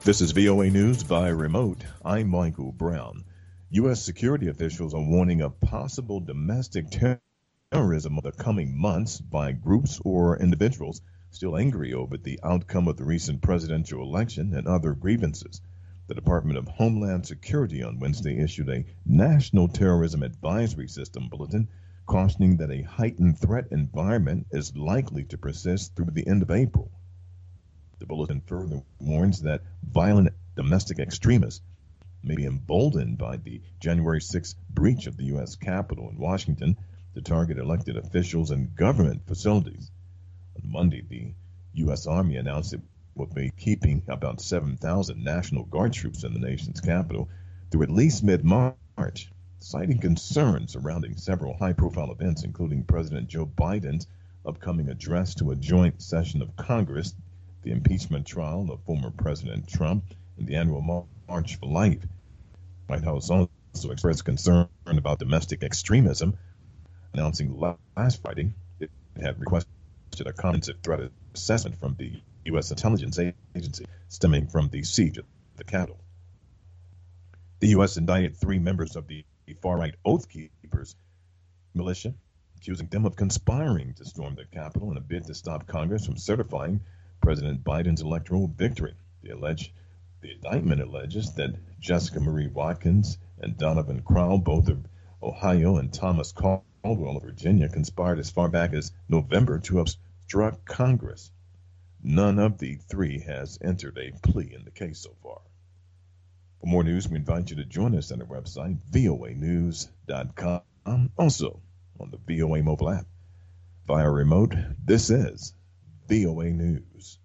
This is VOA News by remote. I'm Michael Brown. U.S. security officials are warning of possible domestic terrorism over the coming months by groups or individuals still angry over the outcome of the recent presidential election and other grievances. The Department of Homeland Security on Wednesday issued a National Terrorism Advisory System bulletin cautioning that a heightened threat environment is likely to persist through the end of April. The bulletin further warns that violent domestic extremists may be emboldened by the January 6th breach of the U.S. Capitol in Washington to target elected officials and government facilities. On Monday, the U.S. Army announced it will be keeping about 7,000 National Guard troops in the nation's capital through at least mid-March, citing concerns surrounding several high-profile events, including President Joe Biden's upcoming address to a joint session of Congress, the impeachment trial of former President Trump, and the annual March for Life. The White House also expressed concern about domestic extremism, announcing last Friday it had requested a comprehensive threat assessment from the U.S. intelligence agency stemming from the siege of the Capitol. The U.S. indicted 3 members of the far-right Oath Keepers militia, accusing them of conspiring to storm the Capitol in a bid to stop Congress from certifying President Biden's electoral victory. The indictment alleges that Jessica Marie Watkins and Donovan Crowell, both of Ohio, and Thomas Caldwell of Virginia, conspired as far back as November to obstruct Congress. None of the 3 has entered a plea in the case so far. For more news, we invite you to join us on our website, voanews.com, also on the VOA mobile app. Via remote, this is VOA News.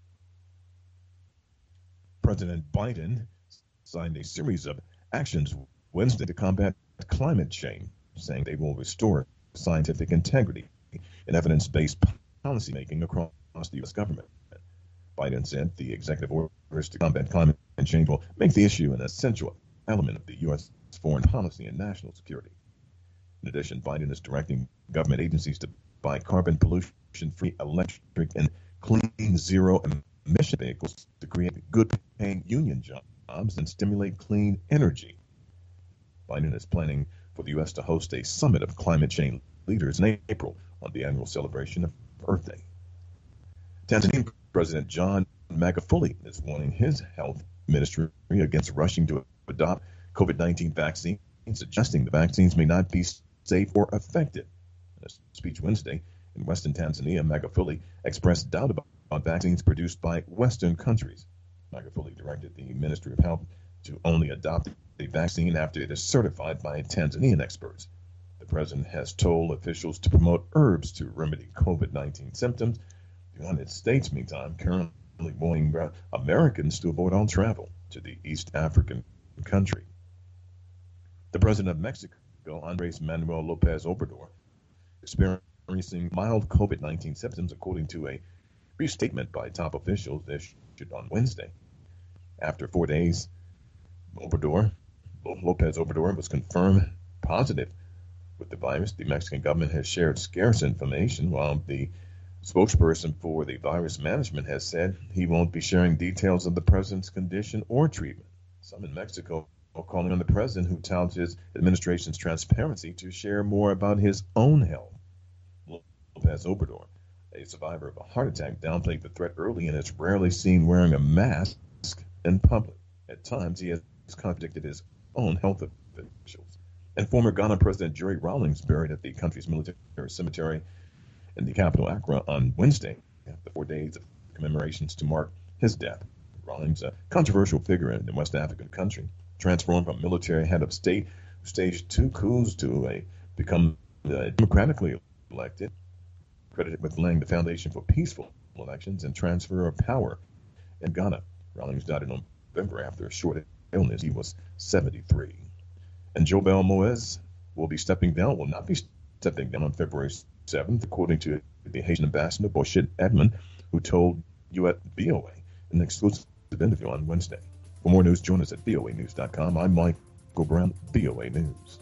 President Biden signed a series of actions Wednesday to combat climate change, saying they will restore scientific integrity and evidence-based policymaking across the U.S. government. Biden said the executive orders to combat climate change will make the issue an essential element of the U.S. foreign policy and national security. In addition, Biden is directing government agencies to buy carbon pollution-free electric and clean zero-emission vehicles to create good-paying union jobs and stimulate clean energy. Biden is planning for the U.S. to host a summit of climate change leaders in April on the annual celebration of Earth Day. Tanzanian President John Magufuli is warning his health ministry against rushing to adopt COVID-19 vaccines, suggesting the vaccines may not be safe or effective. In a speech Wednesday in Western Tanzania, Magufuli expressed doubt about vaccines produced by Western countries. Magufuli directed the Ministry of Health to only adopt a vaccine after it is certified by Tanzanian experts. The president has told officials to promote herbs to remedy COVID-19 symptoms. The United States, meantime, currently warning Americans to avoid all travel to the East African country. The president of Mexico, Andres Manuel Lopez Obrador, experiencing mild COVID-19 symptoms, according to a brief statement by top officials issued on Wednesday. After 4 days, Lopez Obrador was confirmed positive with the virus. The Mexican government has shared scarce information, while the spokesperson for the virus management has said he won't be sharing details of the president's condition or treatment. Some in Mexico are calling on the president, who touts his administration's transparency, to share more about his own health. Lopez Obrador, a survivor of a heart attack, downplayed the threat early and is rarely seen wearing a mask in public. At times, he has contradicted his own health officials. And former Ghana President Jerry Rawlings, buried at the country's military cemetery in the capital, Accra, on Wednesday, after 4 days of commemorations to mark his death. Rawlings, a controversial figure in the West African country, transformed from military head of state who staged 2 coups to become democratically elected, credited with laying the foundation for peaceful elections and transfer of power in Ghana. Rawlings died in November after a short illness. He was 73. And Jovenel Moise will not be stepping down on February 7th, according to the Haitian ambassador, Boshit Edmond, who told VOA in an exclusive interview on Wednesday. For more news, join us at voanews.com. I'm Michael Brown, VOA News.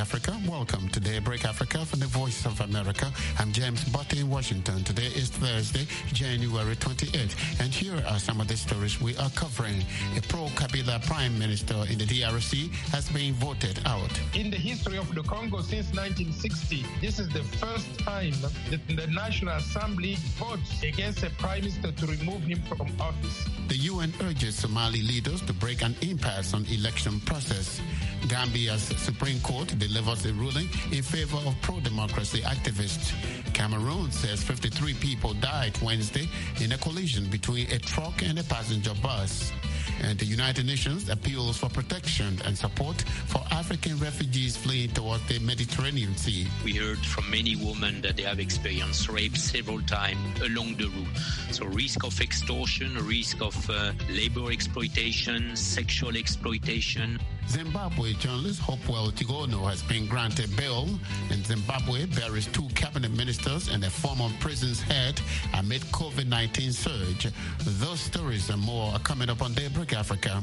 Africa. Welcome to Daybreak Africa from the Voice of America. I'm James Botte in Washington. Today is Thursday, January 28th. And here are some of the stories we are covering. A pro-Kabila prime minister in the DRC has been voted out. In the history of the Congo since 1960, this is the first time that the National Assembly votes against a prime minister to remove him from office. The UN urges Somali leaders to break an impasse on election process. Gambia's Supreme Court delivers a ruling in favor of pro-democracy activists. Cameroon says 53 people died Wednesday in a collision between a truck and a passenger bus. And the United Nations appeals for protection and support for African refugees fleeing towards the Mediterranean Sea. We heard from many women that they have experienced rape several times along the route. So risk of extortion, risk of labor exploitation, sexual exploitation. Zimbabwe journalist Hopewell Chigono has been granted bail, and Zimbabwe buries 2 cabinet ministers and a former prison's head amid COVID-19 surge. Those stories and more are coming up on Daybreak Africa.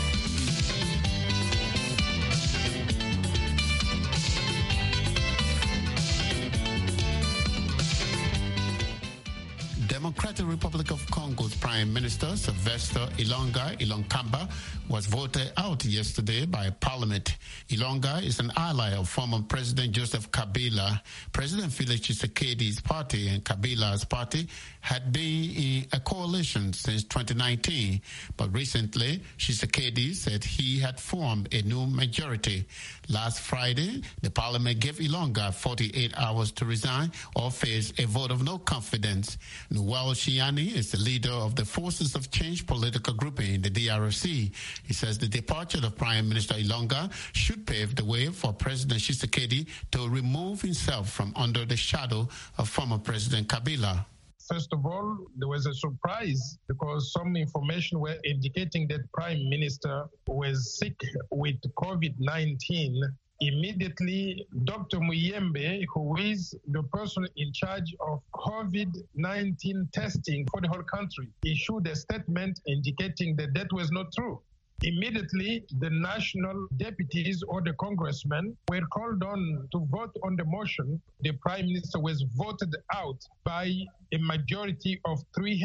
Democratic Republic of Congo's Prime Minister Sylvestre Ilunga was voted out yesterday by Parliament. Ilunga is an ally of former President Joseph Kabila. President Felix Tshisekedi's party and Kabila's party had been in a coalition since 2019, but recently Tshisekedi said he had formed a new majority. Last Friday, the Parliament gave Ilunga 48 hours to resign or face a vote of no confidence. Noel Shiani is the leader of the Forces of Change political grouping in the DRC. He says the departure of Prime Minister Ilunga should pave the way for President Tshisekedi to remove himself from under the shadow of former President Kabila. First of all, there was a surprise because some information were indicating that Prime Minister was sick with COVID-19. Immediately, Dr. Muyembe, who is the person in charge of COVID-19 testing for the whole country, issued a statement indicating that that was not true. Immediately, the national deputies or the congressmen were called on to vote on the motion. The prime minister was voted out by a majority of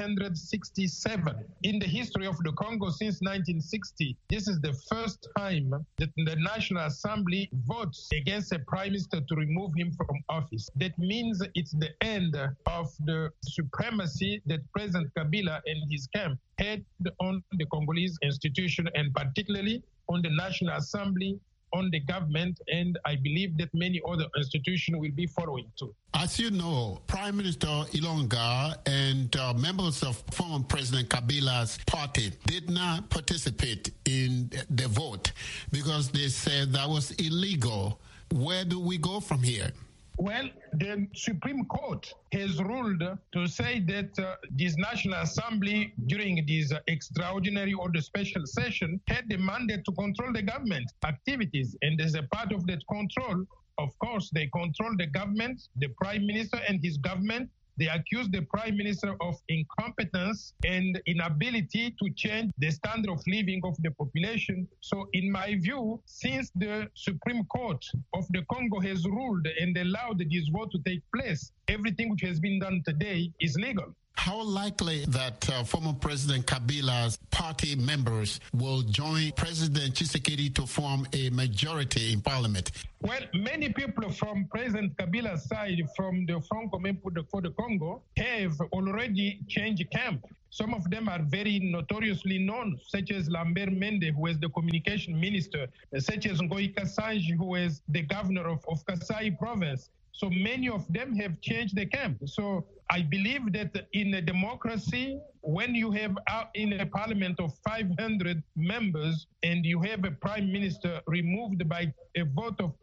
367. In the history of the Congo since 1960, this is the first time that the National Assembly votes against a prime minister to remove him from office. That means it's the end of the supremacy that President Kabila and his camp had on the Congolese institution, and particularly on the National Assembly, on the government, and I believe that many other institutions will be following too. As you know, Prime Minister Ilunga and members of former President Kabila's party did not participate in the vote because they said that was illegal. Where do we go from here? Well, the Supreme Court has ruled to say that this National Assembly, during this extraordinary or the special session, had the mandate to control the government activities. And as a part of that control, of course, they control the government, the Prime Minister and his government. They accuse the Prime Minister of incompetence and inability to change the standard of living of the population. So in my view, since the Supreme Court of the Congo has ruled and allowed this vote to take place, everything which has been done today is legal. How likely that former President Kabila's party members will join President Tshisekedi to form a majority in parliament? Well, many people from President Kabila's side, from the Front Commun for the Congo, have already changed camp. Some of them are very notoriously known, such as Lambert Mende, who is the communication minister, such as Ngoyi Kasanji, who is the governor of Kasai province. So many of them have changed the camp. So I believe that in a democracy, when you have in a parliament of 500 members and you have a prime minister removed by a vote of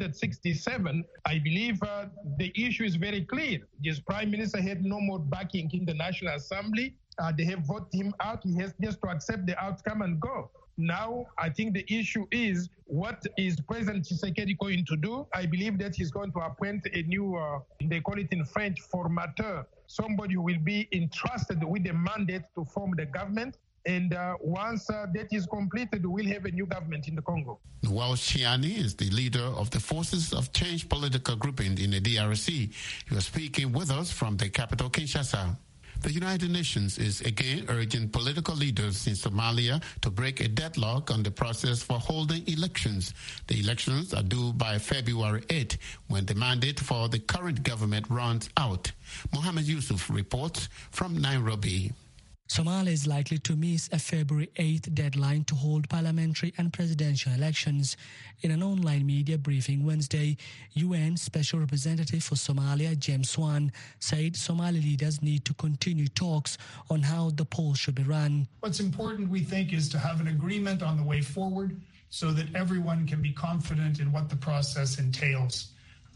367, I believe the issue is very clear. This prime minister had no more backing in the National Assembly. They have voted him out. He has just to accept the outcome and go. Now, I think the issue is, what is President Tshisekedi going to do? I believe that he's going to appoint a new, they call it in French, formateur, somebody who will be entrusted with the mandate to form the government. And once that is completed, we'll have a new government in the Congo. Welsh Chiani is the leader of the Forces of Change political grouping in the DRC. He was speaking with us from the capital, Kinshasa. The United Nations is again urging political leaders in Somalia to break a deadlock on the process for holding elections. The elections are due by February 8, when the mandate for the current government runs out. Mohammed Yusuf reports from Nairobi. Somalia is likely to miss a February 8th deadline to hold parliamentary and presidential elections. In an online media briefing Wednesday, UN Special Representative for Somalia, James Swan, said Somali leaders need to continue talks on how the polls should be run. What's important, we think, is to have an agreement on the way forward so that everyone can be confident in what the process entails.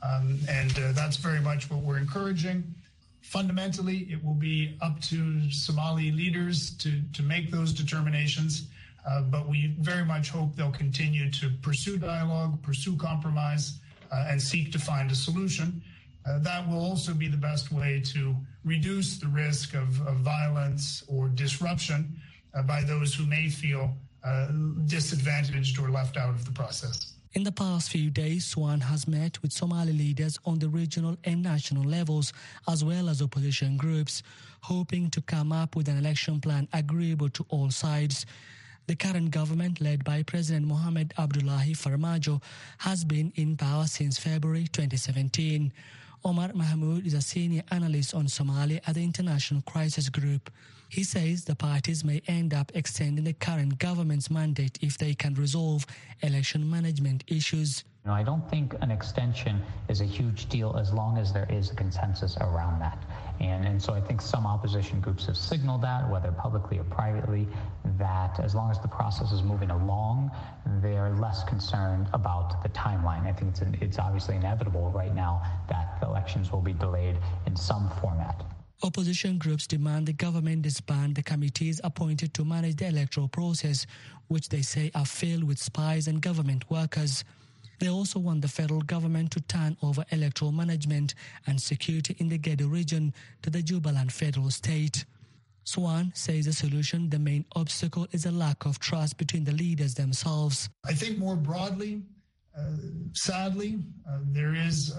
That's very much what we're encouraging. Fundamentally, it will be up to Somali leaders to make those determinations, but we very much hope they'll continue to pursue dialogue, pursue compromise, and seek to find a solution. That will also be the best way to reduce the risk of violence or disruption by those who may feel disadvantaged or left out of the process. In the past few days, Swan has met with Somali leaders on the regional and national levels, as well as opposition groups, hoping to come up with an election plan agreeable to all sides. The current government, led by President Mohamed Abdullahi Farmajo, has been in power since February 2017. Omar Mahmoud is a senior analyst on Somalia at the International Crisis Group. He says the parties may end up extending the current government's mandate if they can resolve election management issues. I don't think an extension is a huge deal as long as there is a consensus around that. And so I think some opposition groups have signaled that, whether publicly or privately, that as long as the process is moving along, they're less concerned about the timeline. I think it's obviously inevitable right now that the elections will be delayed in some format. Opposition groups demand the government disband the committees appointed to manage the electoral process, which they say are filled with spies and government workers. They also want the federal government to turn over electoral management and security in the Gedo region to the Jubaland federal state. Swan says the solution, the main obstacle, is a lack of trust between the leaders themselves. I think more broadly, sadly, there is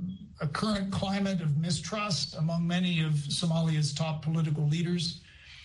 a current climate of mistrust among many of Somalia's top political leaders.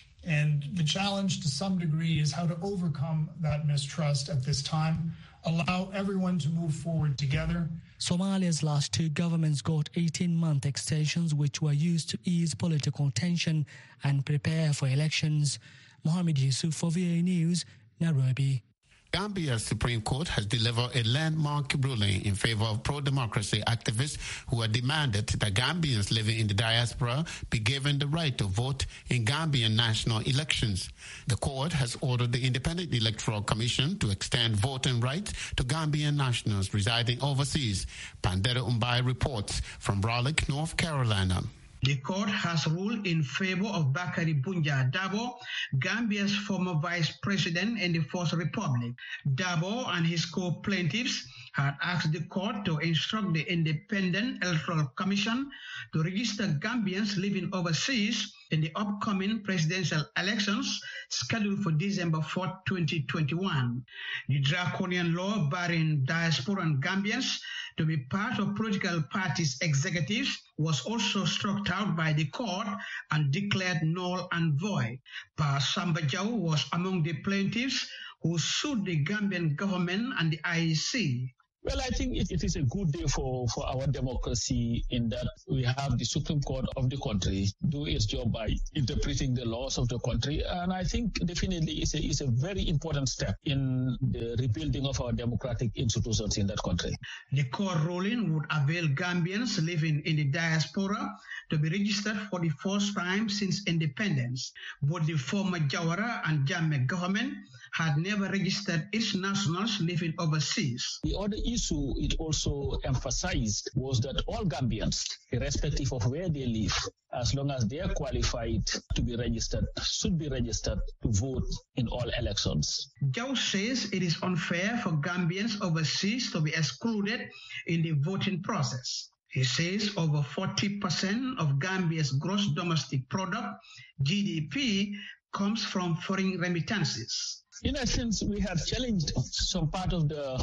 And the challenge to some degree is how to overcome that mistrust at this time, allow everyone to move forward together. Somalia's last two governments got 18-month extensions which were used to ease political tension and prepare for elections. Mohammed Yusuf for VOA News, Nairobi. Gambia's Supreme Court has delivered a landmark ruling in favor of pro-democracy activists who have demanded that Gambians living in the diaspora be given the right to vote in Gambian national elections. The court has ordered the Independent Electoral Commission to extend voting rights to Gambian nationals residing overseas. Pandera Umbai reports from Raleigh, North Carolina. The court has ruled in favor of Bakari Bunja Dabo, Gambia's former vice president in the Fourth Republic. Dabo and his co-plaintiffs had asked the court to instruct the Independent Electoral Commission to register Gambians living overseas in the upcoming presidential elections scheduled for December 4, 2021. The draconian law barring diasporan Gambians to be part of political parties' executives was also struck out by the court and declared null and void. Pa Samba Jaw was among the plaintiffs who sued the Gambian government and the IEC. Well, I think it is a good day for our democracy in that we have the Supreme Court of the country do its job by interpreting the laws of the country. And I think definitely it's a very important step in the rebuilding of our democratic institutions in that country. The court ruling would avail Gambians living in the diaspora to be registered for the first time since independence. Both the former Jawara and Jammeh government had never registered its nationals living overseas. The other issue it also emphasized was that all Gambians, irrespective of where they live, as long as they are qualified to be registered, should be registered to vote in all elections. Jaw says it is unfair for Gambians overseas to be excluded in the voting process. He says over 40% of Gambia's gross domestic product, GDP, comes from foreign remittances. In essence, we have challenged some part of the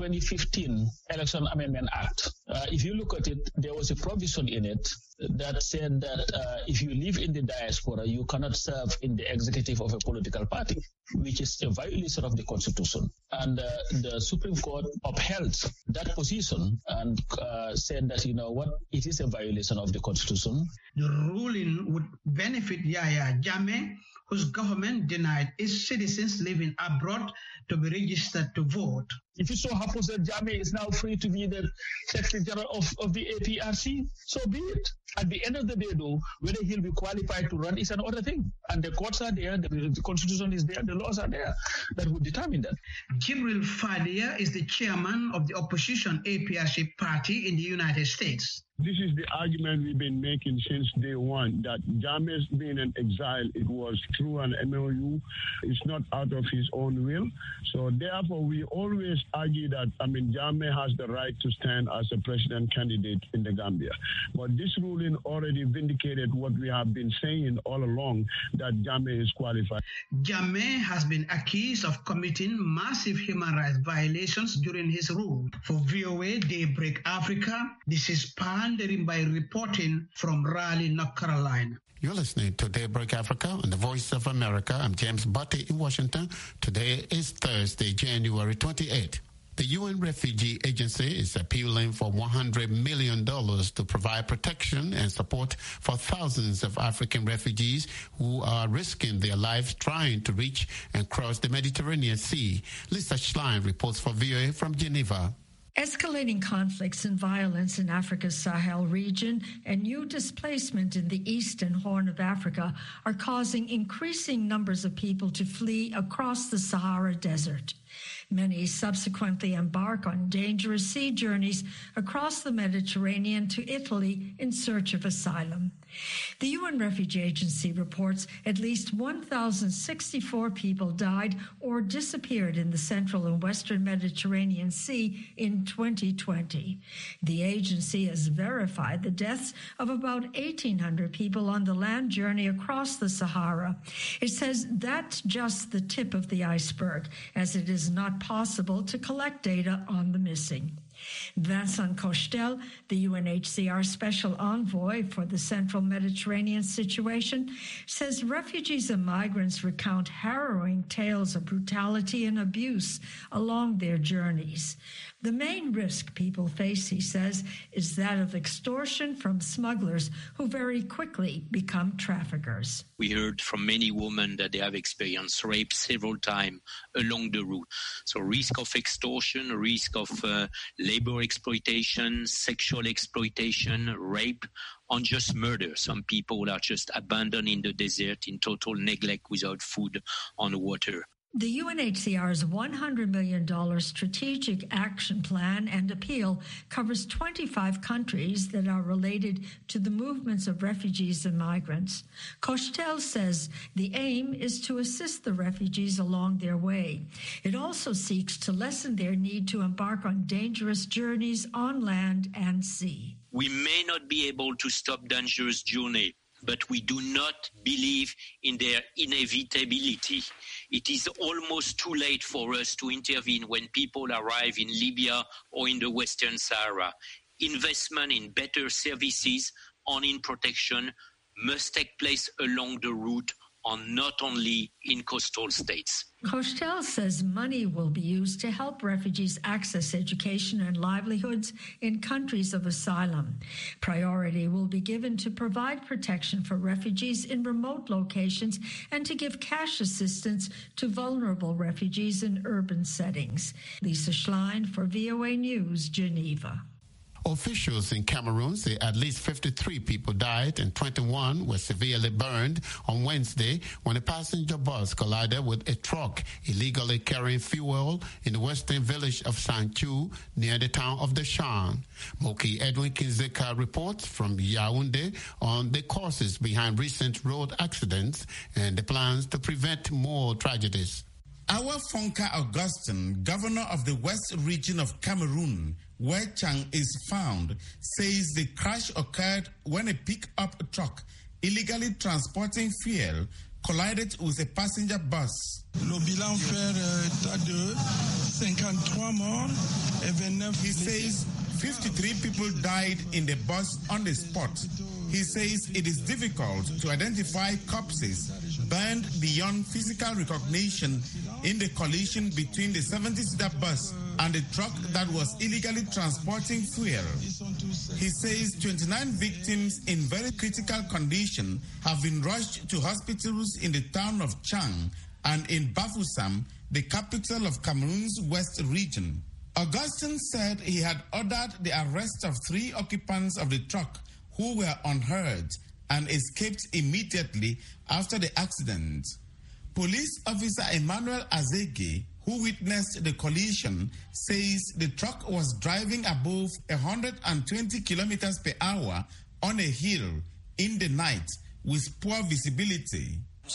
2015 Election Amendment Act. If you look at it, there was a provision in it that said that if you live in the diaspora, you cannot serve in the executive of a political party, which is a violation of the Constitution. And the Supreme Court upheld that position and said that, it is a violation of the Constitution. The ruling would benefit Yahya Jammeh, whose government denied its citizens living abroad to be registered to vote. If it so happens that Jammeh is now free to be the Secretary General of the APRC, so be it. At the end of the day, though, whether he'll be qualified to run is another thing. And the courts are there, the Constitution is there, the laws are there that would determine that. Jibril Fadia is the chairman of the opposition APRC party in the United States. This is the argument we've been making since day one, that Jammeh's being in exile, it was through an MOU. It's not out of his own will. So therefore, we always argue that, Jammeh has the right to stand as a president candidate in the Gambia. But this ruling already vindicated what we have been saying all along, that Jammeh is qualified. Jammeh has been accused of committing massive human rights violations during his rule. For VOA Daybreak Africa, this is Pandering by reporting from Raleigh, North Carolina. You're listening to Daybreak Africa on the Voice of America. I'm James Butte in Washington. Today is Thursday, January 28th. The UN Refugee Agency is appealing for $100 million to provide protection and support for thousands of African refugees who are risking their lives trying to reach and cross the Mediterranean Sea. Lisa Schlein reports for VOA from Geneva. Escalating conflicts and violence in Africa's Sahel region and new displacement in the eastern Horn of Africa are causing increasing numbers of people to flee across the Sahara Desert. Many subsequently embark on dangerous sea journeys across the Mediterranean to Italy in search of asylum. The UN Refugee Agency reports at least 1,064 people died or disappeared in the central and western Mediterranean Sea in 2020. The agency has verified the deaths of about 1,800 people on the land journey across the Sahara. It says that's just the tip of the iceberg, as it is not possible to collect data on the missing. Vincent Cochetel, the UNHCR Special Envoy for the Central Mediterranean situation, says refugees and migrants recount harrowing tales of brutality and abuse along their journeys. The main risk people face, he says, is that of extortion from smugglers who very quickly become traffickers. We heard from many women that they have experienced rape several times along the route. So risk of extortion, risk of labor exploitation, sexual exploitation, rape, unjust murder. Some people are just abandoned in the desert in total neglect without food or water. The UNHCR's $100 million strategic action plan and appeal covers 25 countries that are related to the movements of refugees and migrants. Cochetel says the aim is to assist the refugees along their way. It also seeks to lessen their need to embark on dangerous journeys on land and sea. We may not be able to stop dangerous journey, but we do not believe in their inevitability. It is almost too late for us to intervene when people arrive in Libya or in the Western Sahara. Investment in better services and in protection must take place along the route and not only in coastal states. Cochetel says money will be used to help refugees access education and livelihoods in countries of asylum. Priority will be given to provide protection for refugees in remote locations and to give cash assistance to vulnerable refugees in urban settings. Lisa Schlein for VOA News, Geneva. Officials in Cameroon say at least 53 people died and 21 were severely burned on Wednesday when a passenger bus collided with a truck illegally carrying fuel in the western village of Sanchu near the town of Deshan. Moki Edwin Kinzeka reports from Yaoundé on the causes behind recent road accidents and the plans to prevent more tragedies. Our Fonka Augustin, governor of the West region of Cameroon, where Chang is found, says the crash occurred when a pickup truck illegally transporting fuel collided with a passenger bus. He says 53 people died in the bus on the spot. He says it is difficult to identify corpses burned beyond physical recognition in the collision between the 70-seater bus and the truck that was illegally transporting fuel. He says 29 victims in very critical condition have been rushed to hospitals in the town of Chang and in Bafoussam, the capital of Cameroon's west region. Augustine said he had ordered the arrest of 3 occupants of the truck who were unhurt and escaped immediately after the accident. Police officer Emmanuel Azege, who witnessed the collision, says the truck was driving above 120 kilometers per hour on a hill in the night with poor visibility.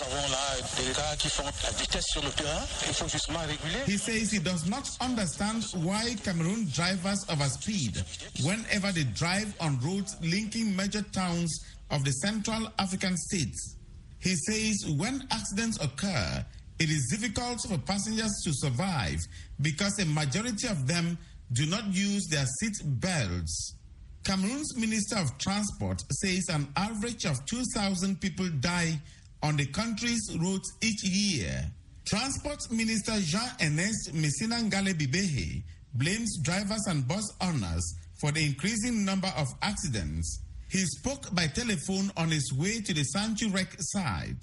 He says he does not understand why Cameroon drivers overspeed whenever they drive on roads linking major towns of the Central African states. He says when accidents occur, it is difficult for passengers to survive because a majority of them do not use their seat belts. Cameroon's Minister of Transport says an average of 2,000 people die on the country's roads each year. Transport Minister Jean-Ernest Messinangale Bibehe blames drivers and bus owners for the increasing number of accidents. He spoke by telephone on his way to the Sanchurek side.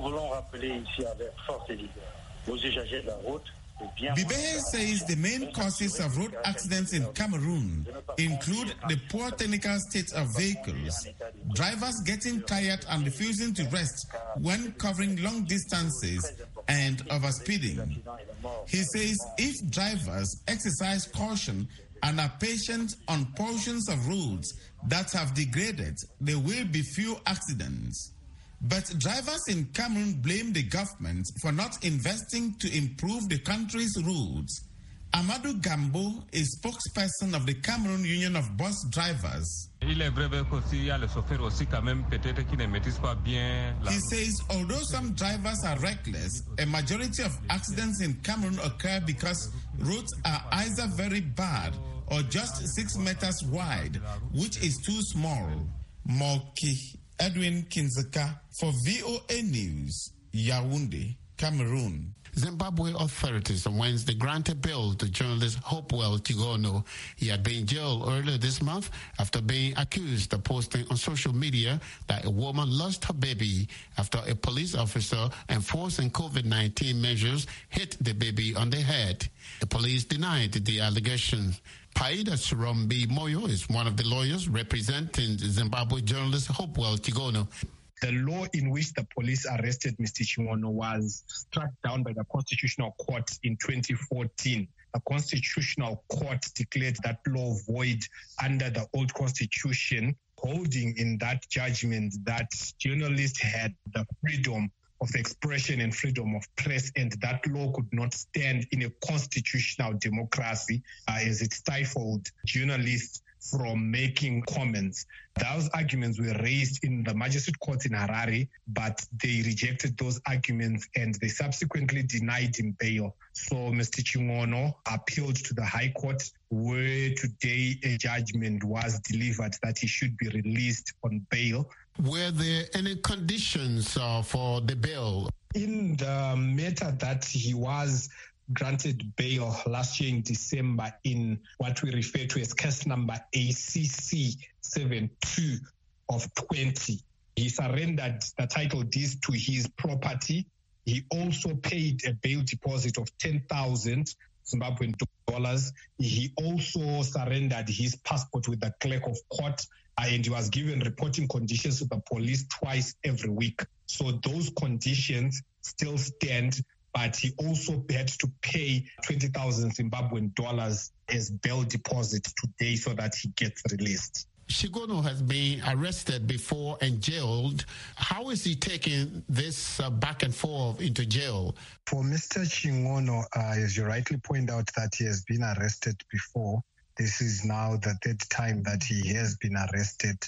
Bibehe says the main causes of road accidents in Cameroon include the poor technical state of vehicles, drivers getting tired and refusing to rest when covering long distances, and overspeeding. He says if drivers exercise caution and are patient on portions of roads that have degraded, there will be few accidents. But drivers in Cameroon blame the government for not investing to improve the country's roads. Amadou Gambo is spokesperson of the Cameroon Union of Bus Drivers. He says although some drivers are reckless, a majority of accidents in Cameroon occur because roads are either very bad or just 6 meters wide, which is too small. Moki Edwin Kinzeka for VOA News, Yaoundé, Cameroon. Zimbabwe authorities on Wednesday granted bail to journalist Hopewell Chigono. He had been jailed earlier this month after being accused of posting on social media that a woman lost her baby after a police officer enforcing COVID-19 measures hit the baby on the head. The police denied the allegation. Paida Surombi Moyo is one of the lawyers representing Zimbabwe journalist Hopewell Chigono. The law in which the police arrested Mr. Chigono was struck down by the Constitutional Court in 2014. The Constitutional Court declared that law void under the old Constitution, holding in that judgment that journalists had the freedom of expression and freedom of press, and that law could not stand in a constitutional democracy as it stifled journalists from making comments. Those arguments were raised in the Magistrate Court in Harare, but they rejected those arguments and they subsequently denied him bail. So Mr. Chigono appealed to the High Court, where today a judgment was delivered that he should be released on bail. Were there any conditions for the bail? In the matter that he was granted bail last year in December in what we refer to as case number ACC 72 of 20. He surrendered the title deeds to his property. He also paid a bail deposit of 10,000 Zimbabwean dollars. He also surrendered his passport with the clerk of court, and he was given reporting conditions to the police twice every week. So those conditions still stand, but he also had to pay 20,000 Zimbabwean dollars as bail deposit today so that he gets released. Chigono has been arrested before and jailed. How is he taking this back and forth into jail? For Mr. Chigono, as you rightly point out, that he has been arrested before. This is now the third time that he has been arrested.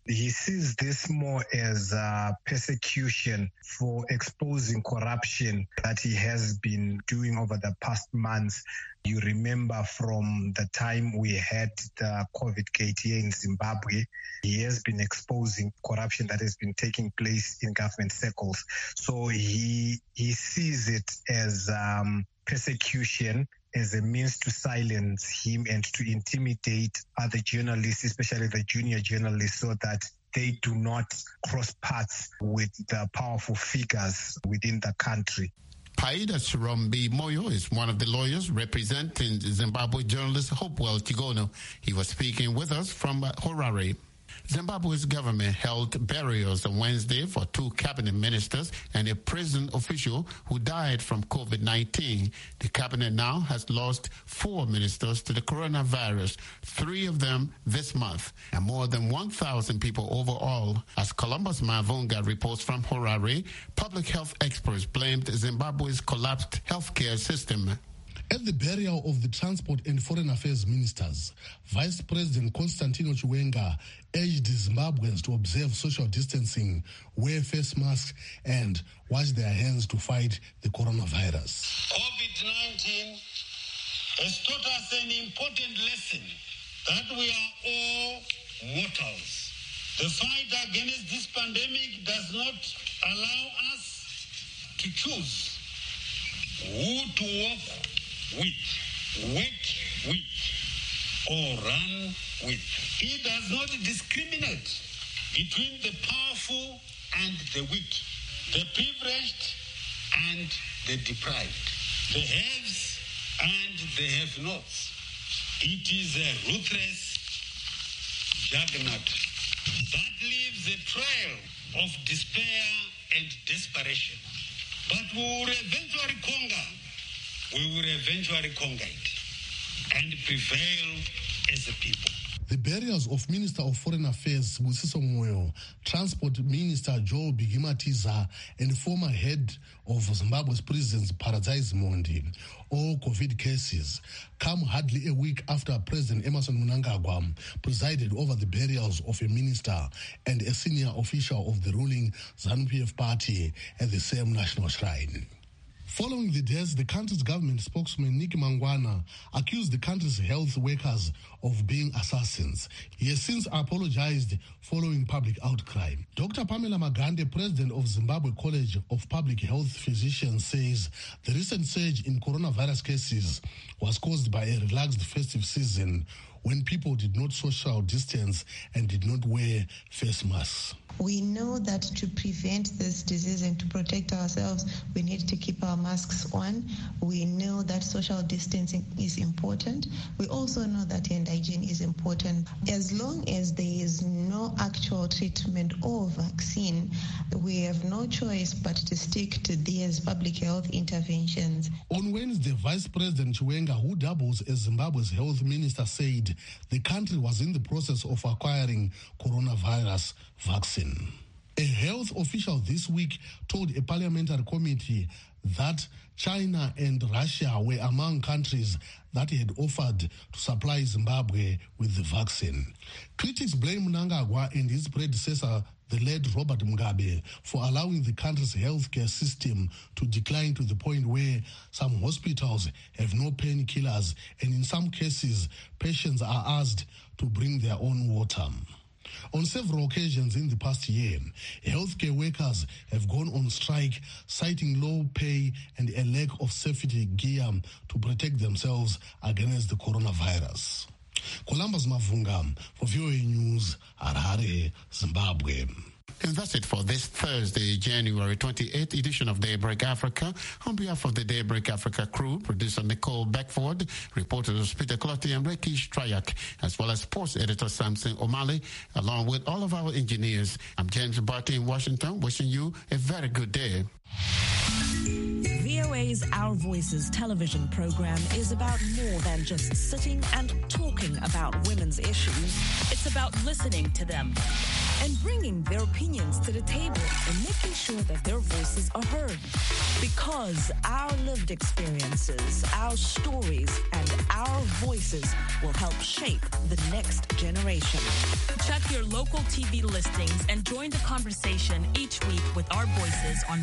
He sees this more as persecution for exposing corruption that he has been doing over the past months. You remember from the time we had the COVID gate here in Zimbabwe, he has been exposing corruption that has been taking place in government circles. So he sees it as persecution, as a means to silence him and to intimidate other journalists, especially the junior journalists, so that they do not cross paths with the powerful figures within the country. Paida Chirombi Moyo is one of the lawyers representing Zimbabwe journalist Hopewell Chigono. He was speaking with us from Harare. Zimbabwe's government held burials on Wednesday for 2 cabinet ministers and a prison official who died from COVID-19. The cabinet now has lost 4 ministers to the coronavirus, 3 of them this month, and more than 1,000 people overall. As Columbus Mavunga reports from Harare, public health experts blamed Zimbabwe's collapsed healthcare system. At the burial of the Transport and Foreign Affairs Ministers, Vice President Constantino Chiwenga urged Zimbabweans to observe social distancing, wear face masks, and wash their hands to fight the coronavirus. COVID-19 has taught us an important lesson that we are all mortals. The fight against this pandemic does not allow us to choose who to walk with, work with, or run with. It does not discriminate between the powerful and the weak, the privileged and the deprived, the haves and the have-nots. It is a ruthless juggernaut that leaves a trail of despair and desperation. But we will eventually conquer. We will eventually conquer it and prevail as a people. The burials of Minister of Foreign Affairs Sibusiso Moyo, Transport Minister Joe Bigimatiza, and former head of Zimbabwe's prisons Paradise Mondi, all COVID cases, come hardly a week after President Emmerson Mnangagwa presided over the burials of a minister and a senior official of the ruling ZANU-PF party at the same national shrine. Following the deaths, the country's government spokesman Nick Mangwana accused the country's health workers of being assassins. He has since apologized following public outcry. Dr. Pamela Magande, president of Zimbabwe College of Public Health Physicians, says the recent surge in coronavirus cases was caused by a relaxed festive season when people did not social distance and did not wear face masks. We know that to prevent this disease and to protect ourselves, we need to keep our masks on. We know that social distancing is important. We also know that hand hygiene is important. As long as there is no actual treatment or vaccine, we have no choice but to stick to these public health interventions. On Wednesday, Vice President Chiwenga, who doubles as Zimbabwe's health minister, said the country was in the process of acquiring coronavirus vaccine. A health official this week told a parliamentary committee that China and Russia were among countries that had offered to supply Zimbabwe with the vaccine. Critics blame Mnangagwa and his predecessor, the late Robert Mugabe, for allowing the country's healthcare system to decline to the point where some hospitals have no painkillers, and in some cases, patients are asked to bring their own water. On several occasions in the past year, healthcare workers have gone on strike, citing low pay and a lack of safety gear to protect themselves against the coronavirus. Columbus Mavunga for VOA News, Harare, Zimbabwe. And that's it for this Thursday, January 28th edition of Daybreak Africa. On behalf of the Daybreak Africa crew, producer Nicole Beckford, reporters Peter Clotty and Rekish Trayak, as well as sports editor Samson O'Malley, along with all of our engineers. I'm James Barty in Washington, wishing you a very good day. VOA's Our Voices television program is about more than just sitting and talking about women's issues. It's about listening to them, and bringing their opinions to the table and making sure that their voices are heard. Because our lived experiences, our stories, and our voices will help shape the next generation. Check your local TV listings and join the conversation each week with our voices on